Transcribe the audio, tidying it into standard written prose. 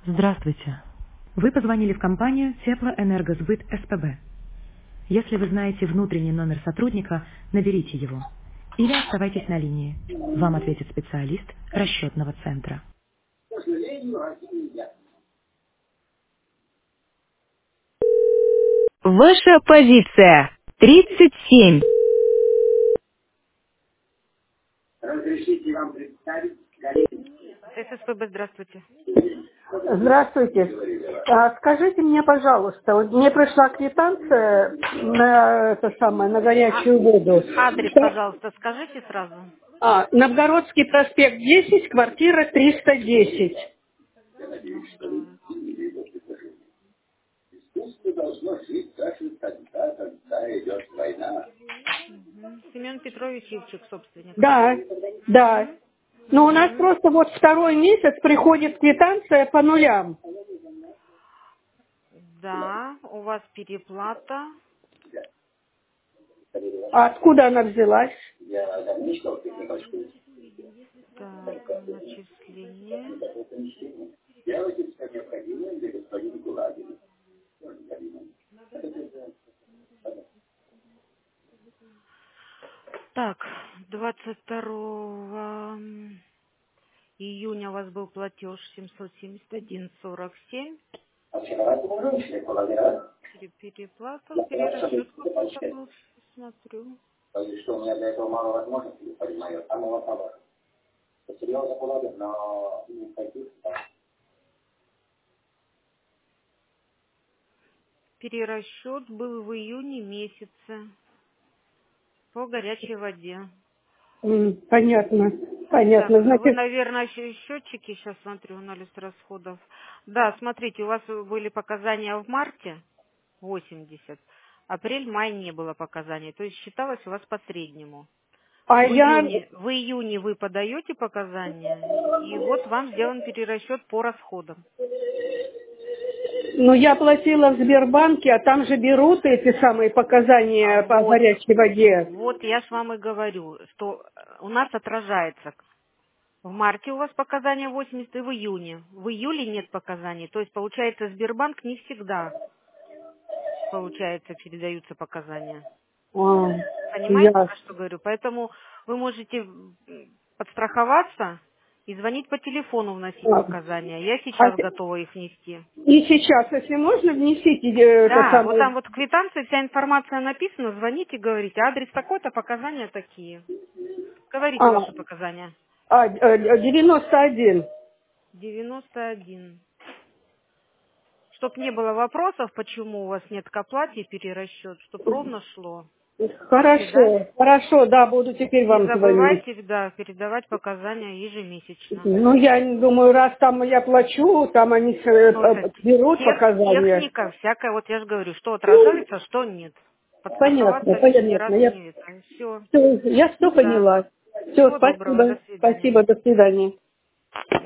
Здравствуйте. Вы позвонили в компанию Теплоэнергосбыт СПБ. Если вы знаете внутренний номер сотрудника, наберите его. Или оставайтесь на линии. Вам ответит специалист расчетного центра. Ваша позиция 37. ССПБ, здравствуйте. Здравствуйте. Скажите мне, пожалуйста, вот мне пришла квитанция на на горячую воду. Адрес, пожалуйста, скажите сразу. Новгородский проспект 10, квартира 310. Новгород. Семен Петрович Ивчик, собственник. Да, да. Мгм. Но у нас Мгм. просто вот второй месяц приходит квитанция по нулям. Да, у вас переплата. А откуда она взялась? Так, начисление. Так, 22 июня у вас был платеж 771,47. Переплата, перерасчет какой-то был, смотрю. Перерасчет был в июне месяце по горячей воде. Понятно, Так, понятно. вы, Значит, наверное, счетчики, сейчас смотрю, анализ расходов. Да, смотрите, у вас были показания в марте 80, апрель-май не было показаний, то есть считалось у вас по среднему. а В я июне, в июне вы подаете показания, и вот вам сделан перерасчет по расходам. Ну, я платила в Сбербанке, а там же берут эти самые А показания по вот, горячей воде. вот я ж вам и говорю, что у нас отражается. В марте у вас показания 80 и в июне. В июле нет показаний. То есть, получается, Сбербанк не всегда, получается, передаются показания. А, Понимаете, я. про что говорю? Поэтому вы можете подстраховаться и звонить по телефону, вносить А, показания. Я а сейчас готова их нести. и сейчас, если можно, внесите это Да, вот там самое. вот в квитанции вся информация написана, звоните, говорите, адрес такой-то, показания такие. Говорите А, ваши показания. 91. 91. Чтоб не было вопросов, почему у вас нет к оплате и перерасчет, чтоб ровно шло. Поняли, да? Хорошо, хорошо, да, буду теперь Не вам звонить. забывайте, да, передавать показания ежемесячно. Ну, я думаю, раз там я плачу, там они Ну, это берут показания. техника всякая, вот я же говорю, что Ну, отражается, что нет. понятно, Подстраховаться лишний раз понятно. не это. Все. Я все Да. поняла. Все, Всего доброго. До спасибо. свидания. Спасибо, до свидания.